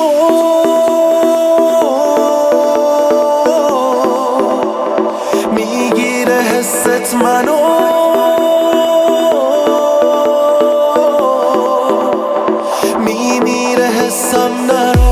تو میگیره حست منو، میمیره حسم نرو.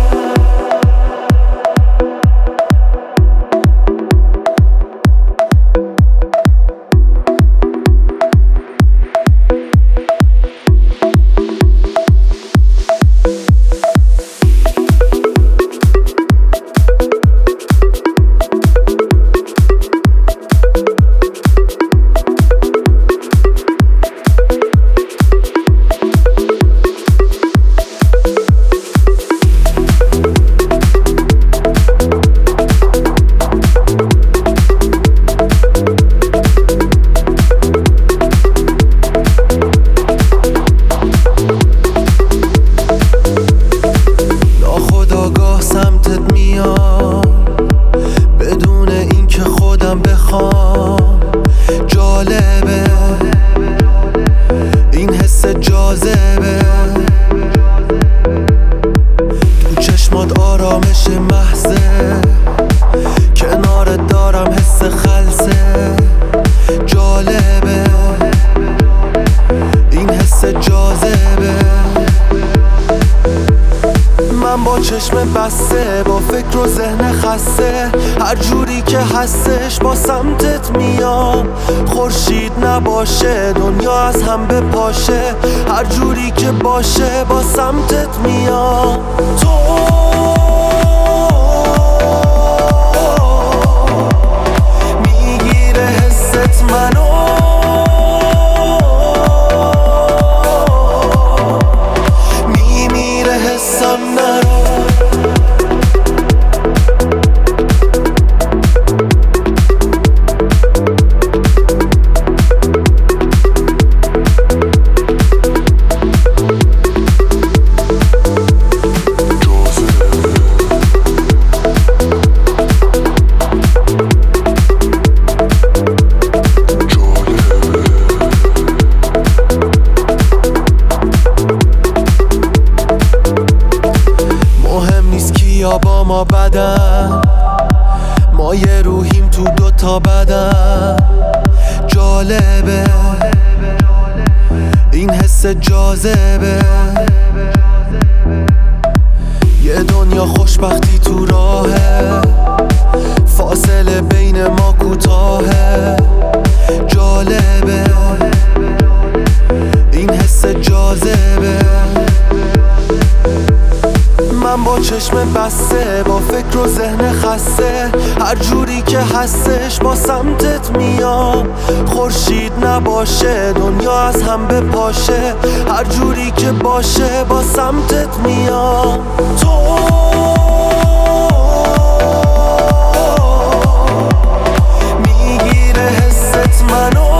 سمتت میام بدون اینکه خودم بخوام. جالبه این حس جاذبه، تو چشمات آرامش محضه، کنارت دارم حس خلسه. جالبه این حس جاذبه، من با چشم بسته، با فکر و ذهن خسته، هر جوری که هستش با سمتت میام. خورشید نباشه دنیا از هم بپاشه، هر جوری که باشه با سمتت میام. تو میگیره حست منو، میمیره حسم نرو. یا با ما بدن، ما یه روحیم تو دوتا بدن. جالبه این حس جاذبه، یه دنیا خوشبختی تو راهه، فاصله بین ما کوتاهه. جالبه این حس جاذبه، من با چشم بسته، با فکر و ذهن خسته، هر جوری که هستش با سمتت میام. خورشید نباشه دنیا از هم بپاشه، هر جوری که باشه با سمتت میام. تو میگیره حست منو،